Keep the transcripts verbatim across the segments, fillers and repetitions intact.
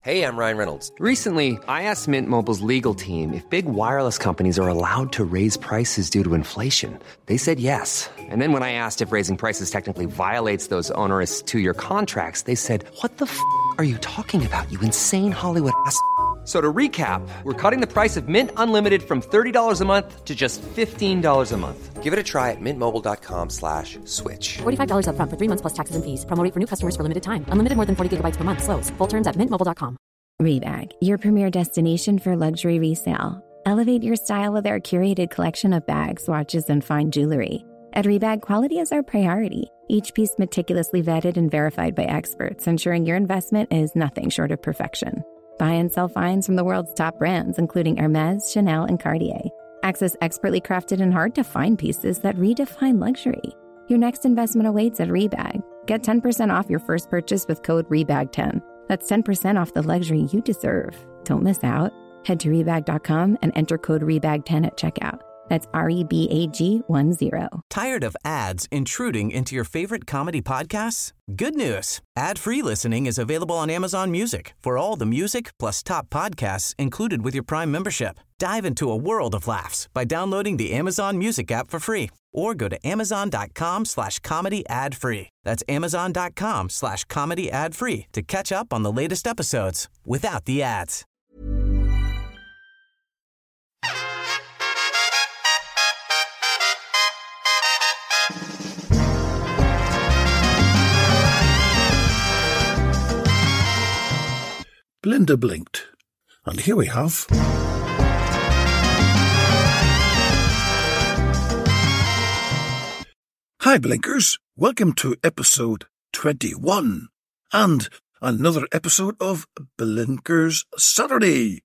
Hey, I'm Ryan Reynolds. Recently, I asked Mint Mobile's legal team if big wireless companies are allowed to raise prices due to inflation. They said yes. And then when I asked if raising prices technically violates those onerous two-year contracts, they said, what the f*** are you talking about, you insane Hollywood ass f- So to recap, we're cutting the price of Mint Unlimited from thirty dollars a month to just fifteen dollars a month. Give it a try at mintmobile.com slash switch. forty-five dollars up front for three months plus taxes and fees. Promo rate for new customers for limited time. Unlimited more than forty gigabytes per month. Slows full terms at mint mobile dot com. Rebag, your premier destination for luxury resale. Elevate your style with our curated collection of bags, watches, and fine jewelry. At Rebag, quality is our priority. Each piece meticulously vetted and verified by experts, ensuring your investment is nothing short of perfection. Buy and sell finds from the world's top brands, including Hermes, Chanel, and Cartier. Access expertly crafted and hard-to-find pieces that redefine luxury. Your next investment awaits at Rebag. Get ten percent off your first purchase with code rebag ten. That's ten percent off the luxury you deserve. Don't miss out. Head to rebag dot com and enter code rebag ten at checkout. That's R E B A G one zero. Tired of ads intruding into your favorite comedy podcasts? Good news. Ad-free listening is available on Amazon Music for all the music plus top podcasts included with your Prime membership. Dive into a world of laughs by downloading the Amazon Music app for free or go to amazon.com slash comedy ad free. That's amazon.com slash comedy ad free to catch up on the latest episodes without the ads. Belinda blinked, and here we have... Hi Blinkers, welcome to episode twenty-one, and another episode of Blinkers Saturday.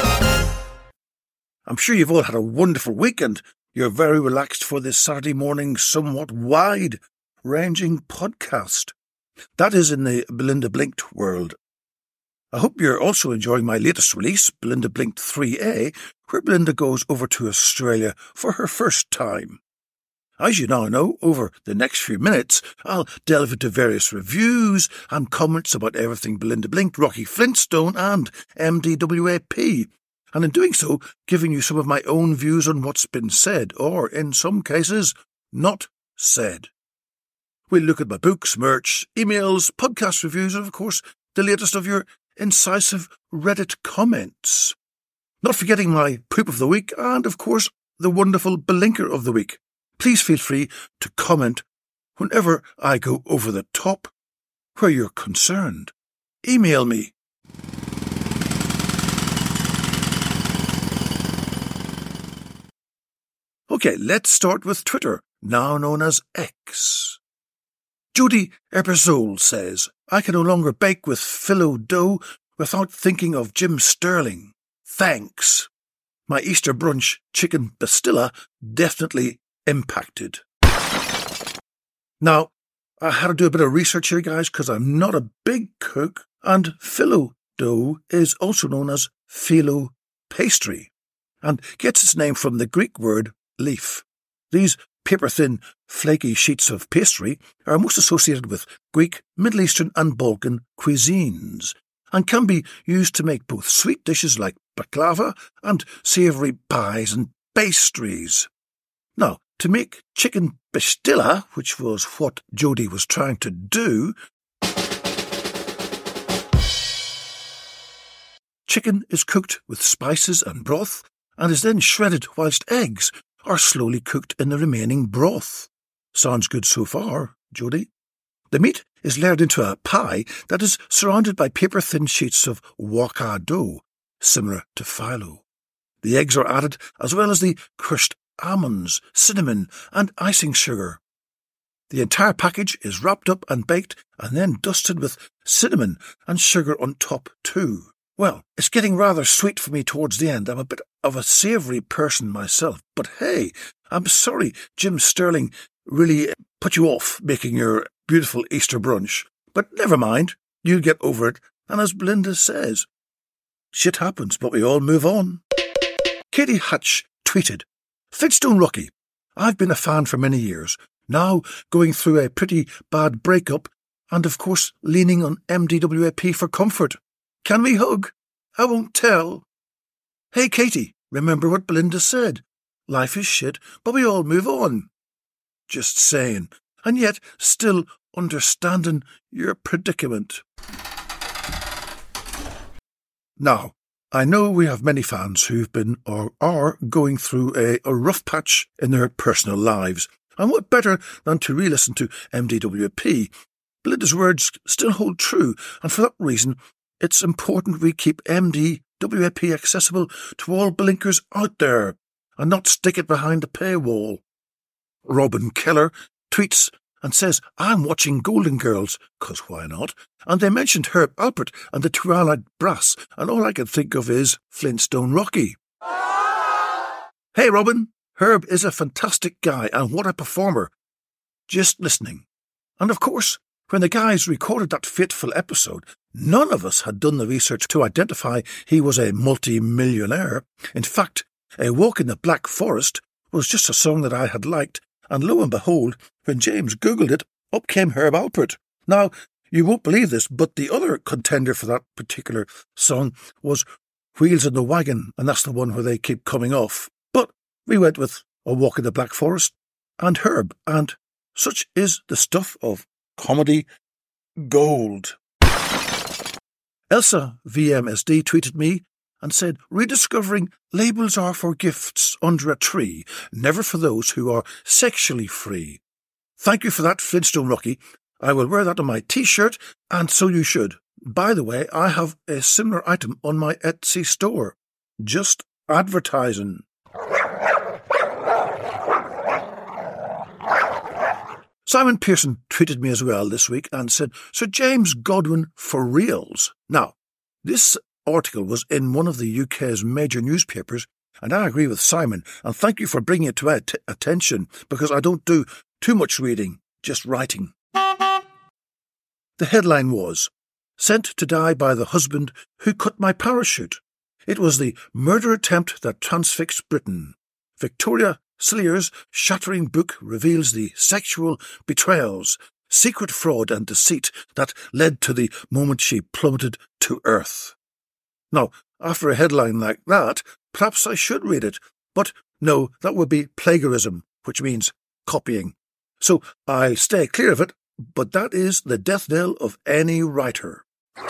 I'm sure you've all had a wonderful weekend. You're very relaxed for this Saturday morning, somewhat wide-ranging podcast. That is in the Belinda Blinked world. I hope you're also enjoying my latest release, Belinda Blinked three A, where Belinda goes over to Australia for her first time. As you now know, over the next few minutes, I'll delve into various reviews and comments about everything Belinda Blinked, Rocky Flintstone and M D W A P, and in doing so, giving you some of my own views on what's been said, or in some cases, not said. We'll look at my books, merch, emails, podcast reviews, and of course, the latest of your incisive Reddit comments. Not forgetting my poop of the week and, of course, the wonderful Blinker of the week. Please feel free to comment whenever I go over the top. Where you're concerned, email me. Okay, let's start with Twitter, now known as X. Jody Ebersole says, I can no longer bake with phyllo dough without thinking of Jim Sterling. Thanks. My Easter brunch chicken pastilla definitely impacted. Now, I had to do a bit of research here, guys, because I'm not a big cook, and phyllo dough is also known as phyllo pastry, and gets its name from the Greek word leaf. These paper-thin, flaky sheets of pastry are most associated with Greek, Middle Eastern and Balkan cuisines, and can be used to make both sweet dishes like baklava and savoury pies and pastries. Now, to make chicken pastilla, which was what Jody was trying to do, chicken is cooked with spices and broth and is then shredded whilst eggs are slowly cooked in the remaining broth. Sounds good so far, Jody. The meat is layered into a pie that is surrounded by paper-thin sheets of waka dough, similar to phyllo. The eggs are added as well as the crushed almonds, cinnamon, and icing sugar. The entire package is wrapped up and baked and then dusted with cinnamon and sugar on top too. Well, it's getting rather sweet for me towards the end. I'm a bit of a savoury person myself, but hey, I'm sorry Jim Sterling really put you off making your beautiful Easter brunch. But never mind, you'll get over it, and as Belinda says, shit happens, but we all move on. Katie Hatch tweeted, Flintstone Rocky, I've been a fan for many years, now going through a pretty bad breakup and of course leaning on M D W A P for comfort. Can we hug? I won't tell. Hey, Katie, remember what Belinda said? Life is shit, but we all move on. Just saying, and yet still understanding your predicament. Now, I know we have many fans who've been or are going through a, a rough patch in their personal lives, and what better than to re-listen to M D W P? Belinda's words still hold true, and for that reason, it's important we keep M D W P accessible to all blinkers out there, and not stick it behind a paywall. Robin Keller tweets and says, I'm watching Golden Girls, 'cause why not? And they mentioned Herb Alpert and the Twilight Brass, and all I can think of is Flintstone Rocky. Hey Robin, Herb is a fantastic guy, and what a performer. Just listening. And of course, when the guys recorded that fateful episode, none of us had done the research to identify he was a multi-millionaire. In fact, A Walk in the Black Forest was just a song that I had liked, and lo and behold, when James Googled it, up came Herb Alpert. Now, you won't believe this, but the other contender for that particular song was Wheels in the Wagon, and that's the one where they keep coming off. But we went with A Walk in the Black Forest and Herb, and such is the stuff of comedy gold. Elsa V M S D tweeted me and said, rediscovering labels are for gifts under a tree, never for those who are sexually free. Thank you for that, Flintstone Rocky. I will wear that on my t-shirt, and so you should. By the way, I have a similar item on my Etsy store. Just advertising. Simon Pearson tweeted me as well this week and said, Sir James Godwin for reals. Now, this article was in one of the U K's major newspapers, and I agree with Simon, and thank you for bringing it to my t- attention, because I don't do too much reading, just writing. The headline was, Sent to die by the husband who cut my parachute. It was the murder attempt that transfixed Britain. Victoria Slier's shattering book reveals the sexual betrayals, secret fraud and deceit that led to the moment she plummeted to earth. Now, after a headline like that, perhaps I should read it, but no, that would be plagiarism, which means copying. So I'll stay clear of it, but that is the death knell of any writer.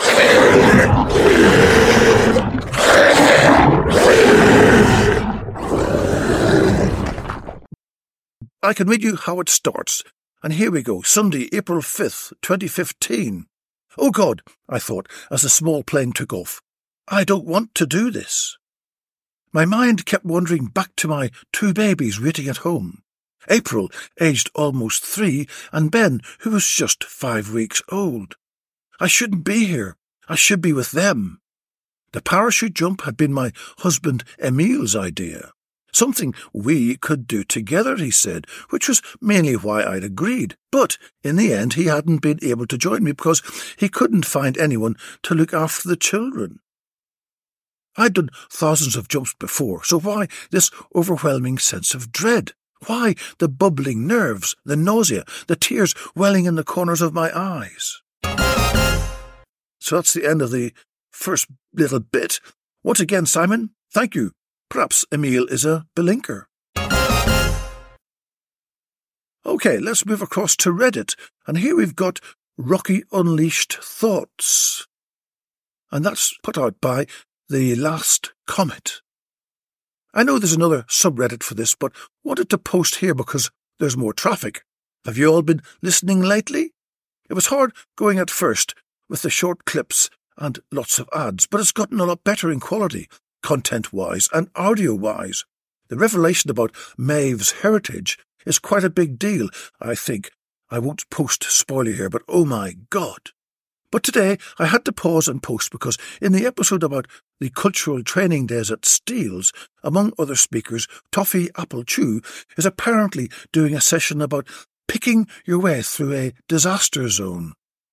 I can read you how it starts, and here we go, Sunday, April fifth, twenty fifteen. Oh God, I thought, as the small plane took off, I don't want to do this. My mind kept wandering back to my two babies waiting at home. April, aged almost three, and Ben, who was just five weeks old. I shouldn't be here. I should be with them. The parachute jump had been my husband Emile's idea. Something we could do together, he said, which was mainly why I'd agreed. But in the end, he hadn't been able to join me because he couldn't find anyone to look after the children. I'd done thousands of jumps before, so why this overwhelming sense of dread? Why the bubbling nerves, the nausea, the tears welling in the corners of my eyes? So that's the end of the first little bit. Once again, Simon, thank you. Perhaps Emile is a belinker. Okay, let's move across to Reddit, and here we've got Rocky Unleashed Thoughts. And that's put out by The Last Comet. I know there's another subreddit for this, but wanted to post here because there's more traffic. Have you all been listening lately? It was hard going at first with the short clips and lots of ads, but it's gotten a lot better in quality, content-wise and audio-wise. The revelation about Maeve's heritage is quite a big deal, I think. I won't post spoiler here, but oh my God. But today I had to pause and post because in the episode about the cultural training days at Steele's, among other speakers, Toffee Apple Chew is apparently doing a session about picking your way through a disaster zone.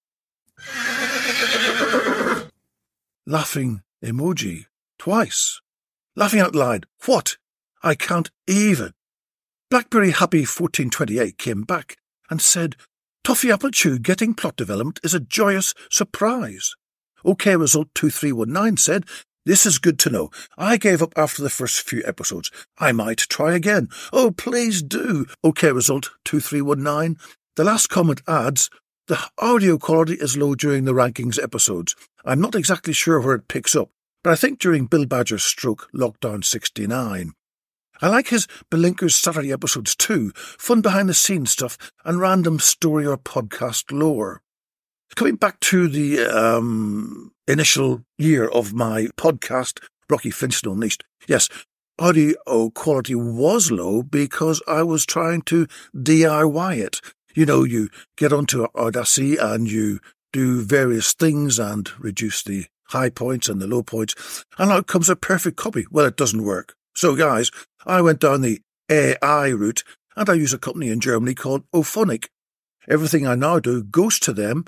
Laughing emoji. Twice. Laughing out loud. What? I can't even. Blackberry Happy fourteen twenty-eight came back and said, Toffee Apple Chew getting plot development is a joyous surprise. OK Result two three one nine said, "This is good to know. I gave up after the first few episodes. I might try again." Oh, please do. OK Result two three one nine. The last comment adds, "The audio quality is low during the rankings episodes. I'm not exactly sure where it picks up, but I think during Bill Badger's stroke, Lockdown sixty-nine. I like his Belinkers Saturday episodes too, fun behind-the-scenes stuff and random story or podcast lore." Coming back to the um, initial year of my podcast, Rocky Finch Unleashed, yes, audio quality was low because I was trying to D I Y it. You know, you get onto Audacity and you do various things and reduce the high points and the low points, and out comes a perfect copy. Well, it doesn't work. So, guys, I went down the A I route, and I use a company in Germany called Auphonic. Everything I now do goes to them.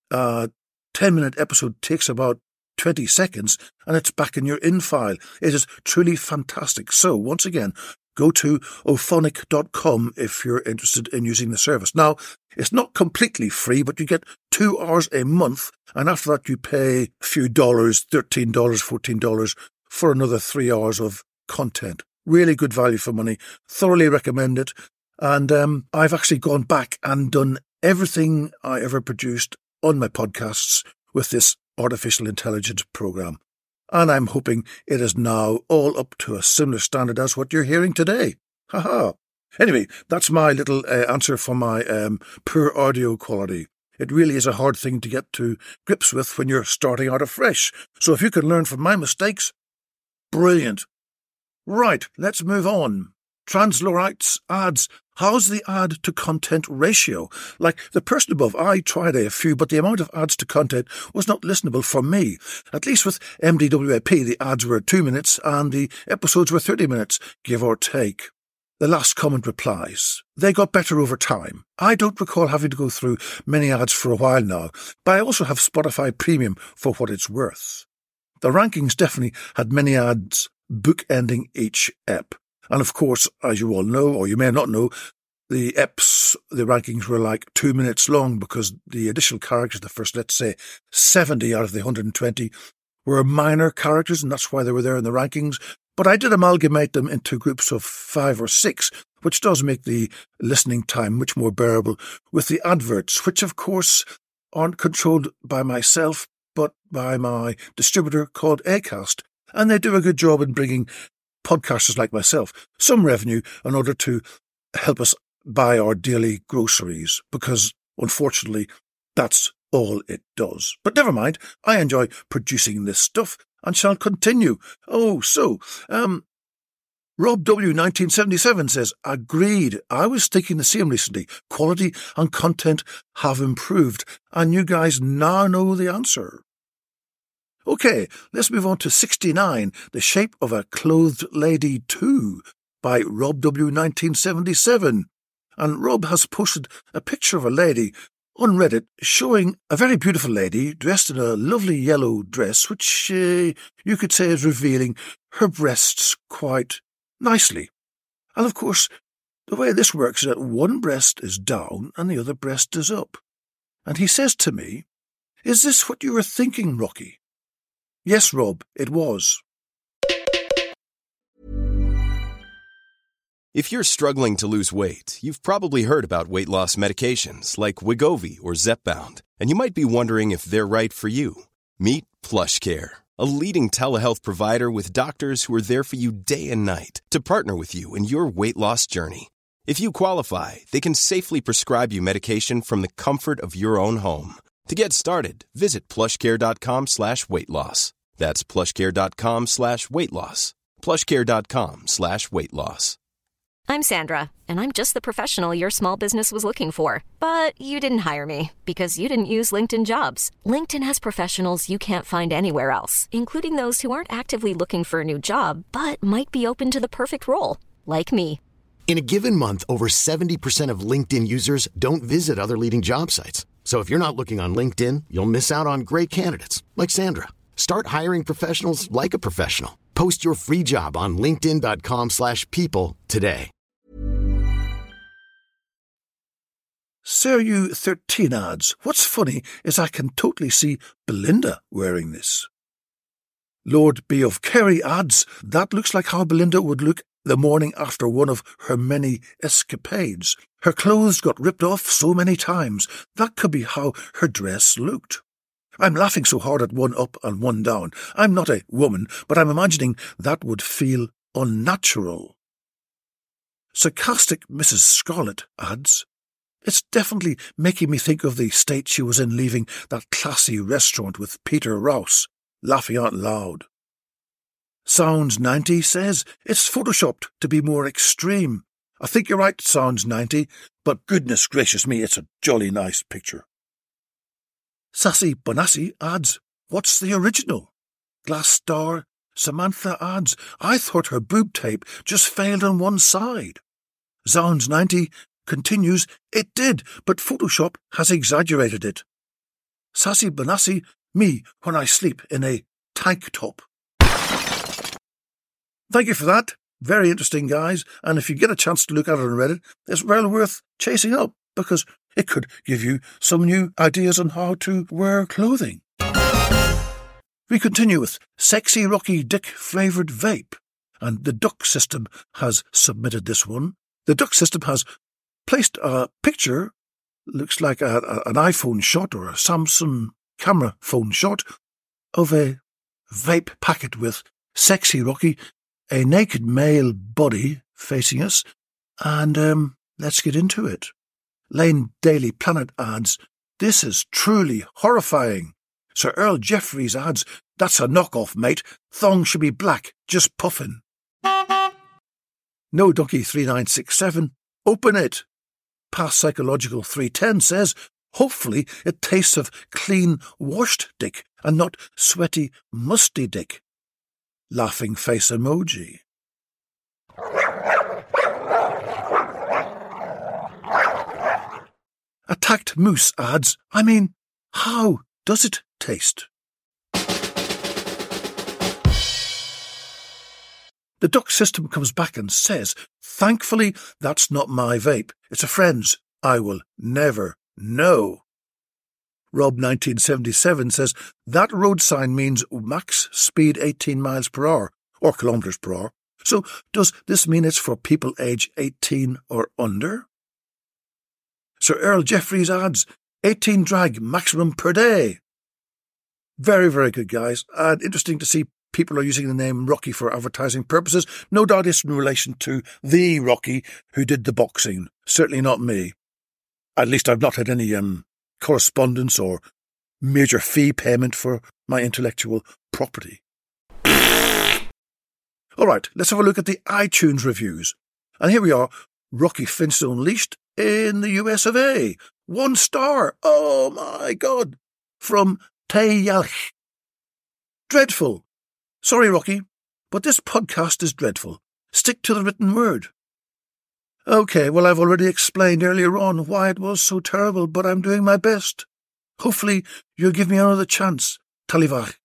A ten-minute episode takes about twenty seconds, and it's back in your in file. It is truly fantastic. So, once again, go to auphonic dot com if you're interested in using the service. Now, it's not completely free, but you get two hours a month, and after that you pay a few dollars, thirteen dollars, fourteen dollars, for another three hours of content. Really good value for money. Thoroughly recommend it. And um, I've actually gone back and done everything I ever produced on my podcasts with this artificial intelligence program. And I'm hoping it is now all up to a similar standard as what you're hearing today. Ha ha. Anyway, that's my little uh, answer for my um, poor audio quality. It really is a hard thing to get to grips with when you're starting out afresh. So if you can learn from my mistakes, brilliant. Right, let's move on. Translorites adds, how's the ad to content ratio? Like the person above, I tried a few, but the amount of ads to content was not listenable for me. At least with M D W A P, the ads were two minutes and the episodes were thirty minutes, give or take. The last comment replies, they got better over time. I don't recall having to go through many ads for a while now, but I also have Spotify Premium for what it's worth. The rankings definitely had many ads bookending each ep. And of course, as you all know, or you may not know, the eps, the rankings were like two minutes long because the additional characters, the first, let's say, seventy out of the one hundred twenty, were minor characters, and that's why they were there in the rankings. But I did amalgamate them into groups of five or six, which does make the listening time much more bearable, with the adverts, which of course aren't controlled by myself, but by my distributor called Acast. And they do a good job in bringing podcasters like myself some revenue in order to help us buy our daily groceries, because unfortunately that's all it does. But never mind, I enjoy producing this stuff and shall continue. Oh, so, um, Rob W nineteen seventy-seven says, agreed. I was thinking the same recently. Quality and content have improved, and you guys now know the answer. Okay, let's move on to sixty-nine, The Shape of a Clothed Lady two, by Rob W nineteen seventy-seven. And Rob has posted a picture of a lady on Reddit showing a very beautiful lady dressed in a lovely yellow dress, which uh, you could say is revealing her breasts quite nicely. And of course, the way this works is that one breast is down and the other breast is up. And he says to me, is this what you were thinking, Rocky? Yes, Rob, it was. If you're struggling to lose weight, you've probably heard about weight loss medications like Wegovy or Zepbound, and you might be wondering if they're right for you. Meet PlushCare, a leading telehealth provider with doctors who are there for you day and night to partner with you in your weight loss journey. If you qualify, they can safely prescribe you medication from the comfort of your own home. To get started, visit plushcare.com slash weight loss. That's plushcare.com slash weight loss. plushcare.com slash weight loss. I'm Sandra, and I'm just the professional your small business was looking for. But you didn't hire me because you didn't use LinkedIn Jobs. LinkedIn has professionals you can't find anywhere else, including those who aren't actively looking for a new job, but might be open to the perfect role, like me. In a given month, over seventy percent of LinkedIn users don't visit other leading job sites. So if you're not looking on LinkedIn, you'll miss out on great candidates like Sandra. Start hiring professionals like a professional. Post your free job on linkedin.com slash people today. Sir U thirteen adds, what's funny is I can totally see Belinda wearing this. Lord B. of Kerry adds, that looks like how Belinda would look the morning after one of her many escapades. Her clothes got ripped off so many times. That could be how her dress looked. I'm laughing so hard at one up and one down. I'm not a woman, but I'm imagining that would feel unnatural. Sarcastic Missus Scarlett adds, it's definitely making me think of the state she was in leaving that classy restaurant with Peter Rouse, laughing out loud. Sounds ninety says, it's photoshopped to be more extreme. I think you're right, Sounds ninety, but goodness gracious me, it's a jolly nice picture. Sassy Bonassi adds, what's the original? Glass Star Samantha adds, I thought her boob tape just failed on one side. Sounds ninety continues, it did, but Photoshop has exaggerated it. Sassy Bonassi, me when I sleep in a tank top. Thank you for that. Very interesting, guys, and if you get a chance to look at it on Reddit, it's well worth chasing up, because it could give you some new ideas on how to wear clothing. We continue with Sexy Rocky Dick Flavoured Vape, and the Duck System has submitted this one. The Duck System has placed a picture, looks like a, a, an iPhone shot or a Samsung camera phone shot, of a vape packet with Sexy Rocky, a naked male body facing us, and um, let's get into it. Lane Daily Planet adds, this is truly horrifying. Sir Earl Jeffreys adds, that's a knockoff, mate. Thong should be black, just puffin'. No Donkey three nine six seven, open it. Past Psychological three ten says, hopefully it tastes of clean washed dick and not sweaty musty dick. Laughing face emoji. Attacked Moose adds, I mean, how does it taste? The Duck System comes back and says, thankfully that's not my vape. It's a friend's. I will never know. Rob nineteen seventy-seven says, that road sign means max speed eighteen miles per hour, or kilometres per hour. So does this mean it's for people age eighteen or under? Sir Earl Jeffreys adds, eighteen drag maximum per day. Very, very good, guys, and interesting to see people are using the name Rocky for advertising purposes. No doubt it's in relation to the Rocky who did the boxing. Certainly not me. At least I've not had any um. correspondence or major fee payment for my intellectual property. All right, let's have a look at the iTunes reviews. And here we are, Rocky Flintstone Unleashed in the U S of A. One star. Oh, my God. From Tayalch. Dreadful. Sorry, Rocky, but this podcast is dreadful. Stick to the written word. Okay, well, I've already explained earlier on why it was so terrible, but I'm doing my best. Hopefully, you'll give me another chance, Talivach.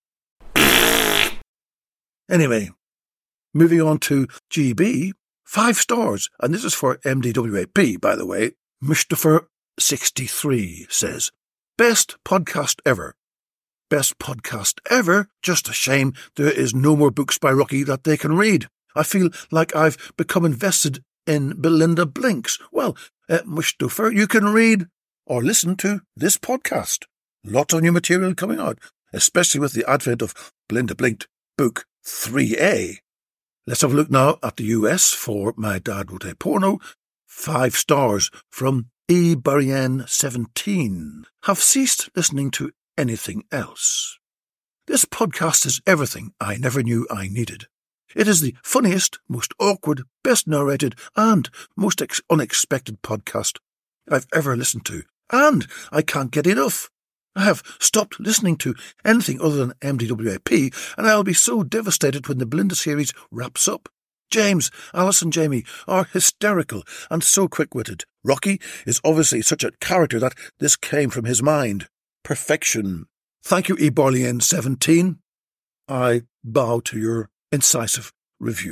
Anyway, moving on to G B, five stars, and this is for M D W A P, by the way. Mustafa sixty-three says, best podcast ever. Best podcast ever? Just a shame there is no more books by Rocky that they can read. I feel like I've become invested in Belinda Blinks. Well, uh, Mustafa, you can read or listen to this podcast. Lots of new material coming out, especially with the advent of Belinda Blinked Book three A. Let's have a look now at the U S for My Dad Wrote a Porno. Five stars from E. Barian seventeen. Have ceased listening to anything else. This podcast is everything I never knew I needed. It is the funniest, most awkward, best narrated, and most ex- unexpected podcast I've ever listened to, and I can't get enough. I have stopped listening to anything other than M D W A P, and I'll be so devastated when the Belinda series wraps up. James, Alice and Jamie are hysterical and so quick-witted. Rocky is obviously such a character that this came from his mind. Perfection. Thank you, E. Barley N seventeen. I bow to your incisive review.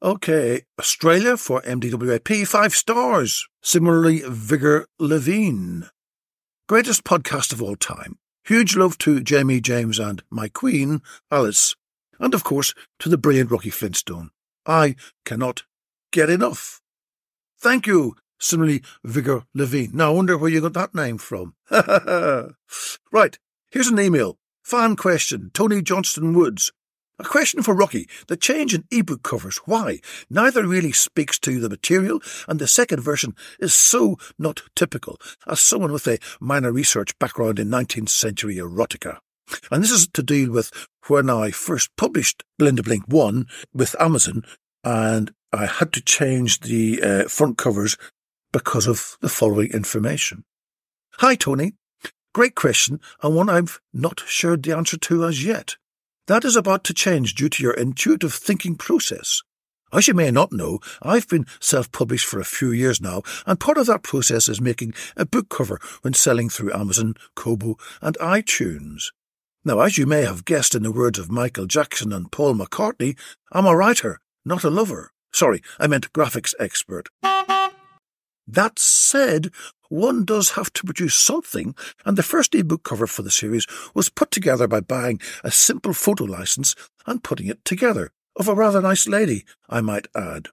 Okay, Australia for M D W A P, five stars. Similarly, Vigor Levine. Greatest podcast of all time. Huge love to Jamie, James and my queen, Alice. And of course, to the brilliant Rocky Flintstone. I cannot get enough. Thank you. Similarly, Vigor Levine. Now I wonder where you got that name from. Right, here's an email. Fan question, Tony Johnston Woods. A question for Rocky. The change in ebook covers. Why? Neither really speaks to the material, and the second version is so not typical, as someone with a minor research background in nineteenth century erotica. And this is to deal with when I first published Belinda Blink one with Amazon, and I had to change the uh, front covers because of the following information. Hi, Tony. Great question, and one I've not shared the answer to as yet. That is about to change due to your intuitive thinking process. As you may not know, I've been self-published for a few years now, and part of that process is making a book cover when selling through Amazon, Kobo and iTunes. Now, as you may have guessed in the words of Michael Jackson and Paul McCartney, I'm a writer, not a lover. Sorry, I meant graphics expert. That said, one does have to produce something, and the first ebook cover for the series was put together by buying a simple photo license and putting it together, of a rather nice lady, I might add.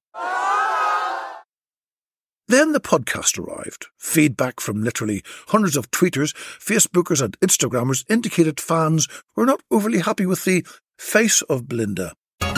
Then the podcast arrived. Feedback from literally hundreds of tweeters, Facebookers and Instagrammers indicated fans were not overly happy with the face of Belinda.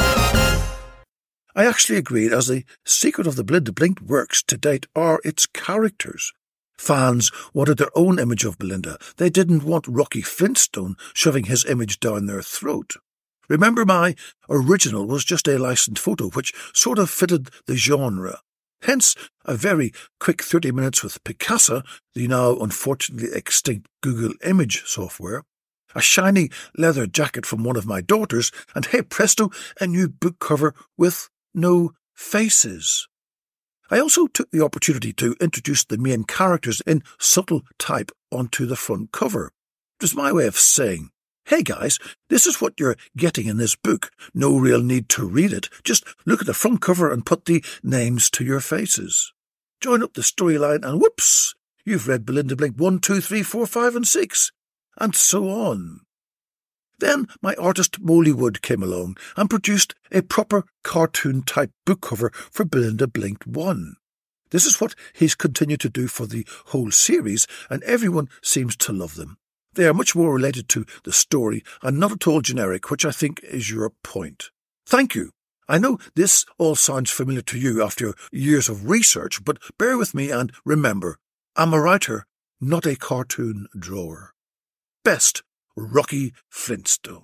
I actually agreed, as the secret of the Belinda Blink works to date are its characters. Fans wanted their own image of Belinda. They didn't want Rocky Flintstone shoving his image down their throat. Remember, my original was just a licensed photo, which sort of fitted the genre. Hence, a very quick thirty minutes with Picasa, the now unfortunately extinct Google image software, a shiny leather jacket from one of my daughters, and hey presto, a new book cover with no faces. I also took the opportunity to introduce the main characters in subtle type onto the front cover. It was my way of saying, hey guys, this is what you're getting in this book. No real need to read it. Just look at the front cover and put the names to your faces. Join up the storyline and whoops, you've read Belinda Blink one, two, three, four, five and six, and so on. Then my artist Molly Wood came along and produced a proper cartoon-type book cover for Belinda Blink one. This is what he's continued to do for the whole series, and everyone seems to love them. They are much more related to the story and not at all generic, which I think is your point. Thank you. I know this all sounds familiar to you after years of research, but bear with me and remember, I'm a writer, not a cartoon drawer. Best, Rocky Flintstone.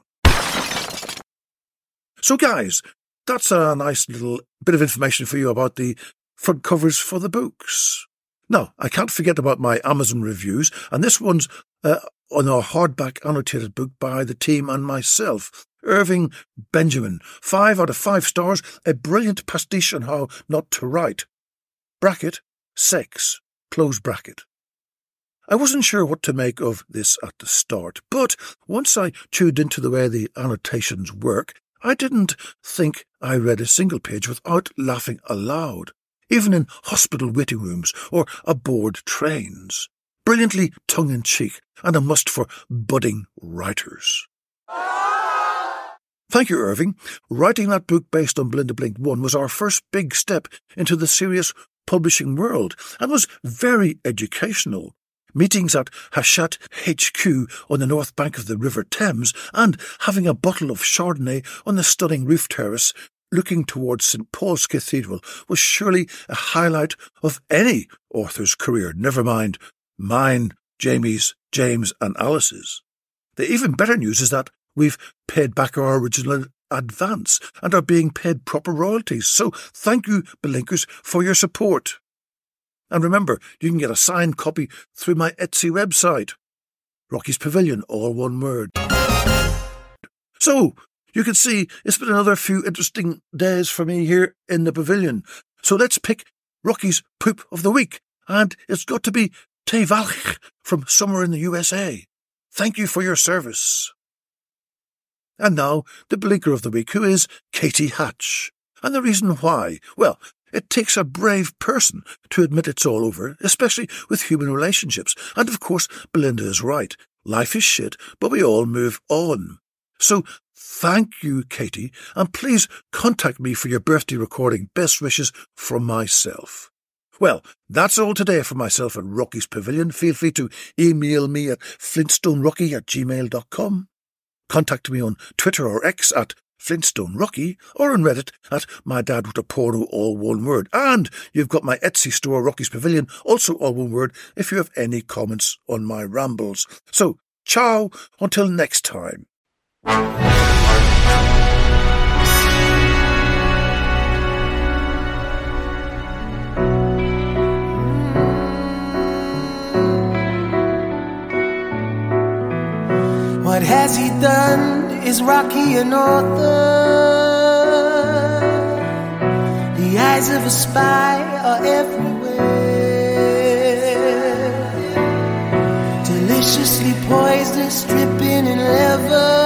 So guys, that's a nice little bit of information for you about the front covers for the books. Now, I can't forget about my Amazon reviews, and this one's uh, on our hardback annotated book by the team and myself. Irving Benjamin, five out of five stars, a brilliant pastiche on how not to write. Bracket, sex, close bracket. I wasn't sure what to make of this at the start, but once I tuned into the way the annotations work, I didn't think I read a single page without laughing aloud, even in hospital waiting rooms or aboard trains. Brilliantly tongue-in-cheek and a must for budding writers. Thank you, Irving. Writing that book based on Belinda Blink one was our first big step into the serious publishing world and was very educational. Meetings at Hachette H Q on the north bank of the River Thames and having a bottle of Chardonnay on the stunning roof terrace looking towards Saint Paul's Cathedral was surely a highlight of any author's career, never mind mine, Jamie's, James and Alice's. The even better news is that we've paid back our original advance and are being paid proper royalties, so thank you, Belinkers, for your support. And remember, you can get a signed copy through my Etsy website. Rocky's Pavilion, all one word. So, you can see it's been another few interesting days for me here in the pavilion. So let's pick Rocky's Poop of the Week. And it's got to be Te Valch from somewhere in the U S A. Thank you for your service. And now, the Blinker of the Week, who is Katie Hatch. And the reason why? Well, it takes a brave person to admit it's all over, especially with human relationships. And of course, Belinda is right. Life is shit, but we all move on. So thank you, Katie, and please contact me for your birthday recording. Best wishes from myself. Well, that's all today from myself at Rocky's Pavilion. Feel free to email me at flintstonerocky at gmail dot com. Contact me on Twitter or X at FlintstoneRocky, or on Reddit at My Dad Wrote a Porno, all one word. And you've got my Etsy store, Rocky's Pavilion, also all one word, if you have any comments on my rambles. So, ciao, until next time. What has he done? Is Rocky an author? The eyes of a spy are everywhere, deliciously poisonous, dripping in leather.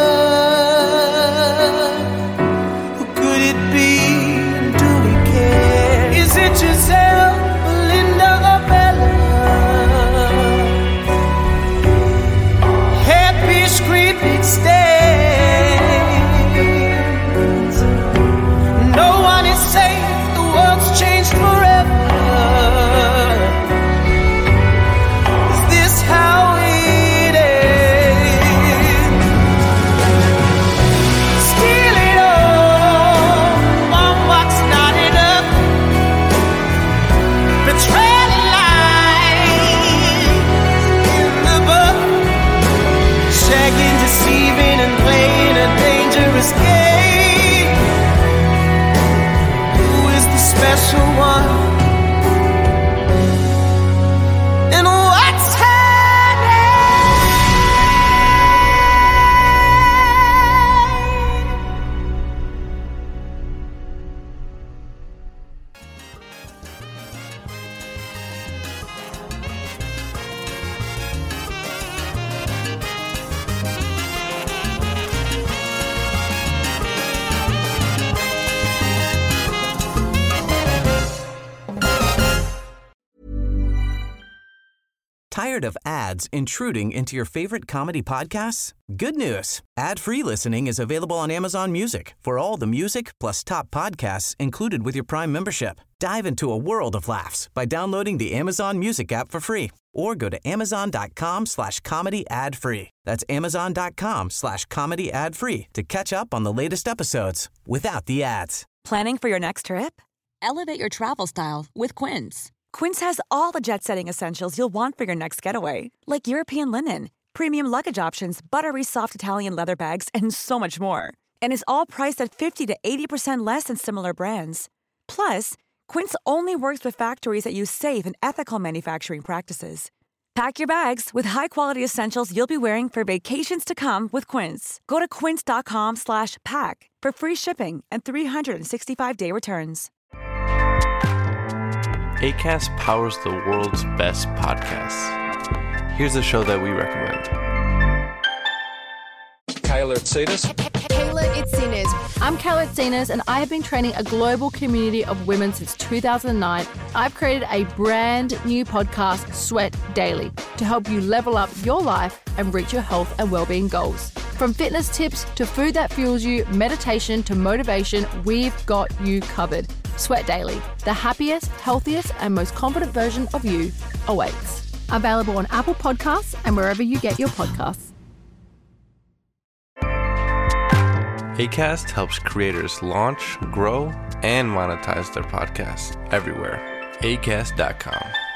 Who could it be? And do we care? Is it Giselle, Belinda, or Bella? Happy, creepy stay. Changed forever. Is this how it ends? Steal it all, want what's not enough. Betray the lies in the book. Shagging, deceiving, and playing a dangerous game. Special one. And what's her name? Tired of ads intruding into your favorite comedy podcasts? Good news. Ad-free listening is available on Amazon Music for all the music plus top podcasts included with your Prime membership. Dive into a world of laughs by downloading the Amazon Music app for free or go to amazon.com slash comedy ad free. That's amazon.com slash comedy ad free to catch up on the latest episodes without the ads. Planning for your next trip? Elevate your travel style with Quince. Quince has all the jet-setting essentials you'll want for your next getaway, like European linen, premium luggage options, buttery soft Italian leather bags, and so much more. And is all priced at fifty to eighty percent less than similar brands. Plus, Quince only works with factories that use safe and ethical manufacturing practices. Pack your bags with high-quality essentials you'll be wearing for vacations to come with Quince. Go to quince.com slash pack for free shipping and three sixty-five day returns. Acast powers the world's best podcasts. Here's a show that we recommend. Kayla Itsinas. Kayla Itsinas. I'm Kayla Itsinas, and I have been training a global community of women since two thousand nine. I've created a brand new podcast, Sweat Daily, to help you level up your life and reach your health and well-being goals. From fitness tips to food that fuels you, meditation to motivation, we've got you covered. Sweat Daily, the happiest, healthiest, and most confident version of you awaits. Available on Apple Podcasts and wherever you get your podcasts. Acast helps creators launch, grow, and monetize their podcasts everywhere. acast dot com.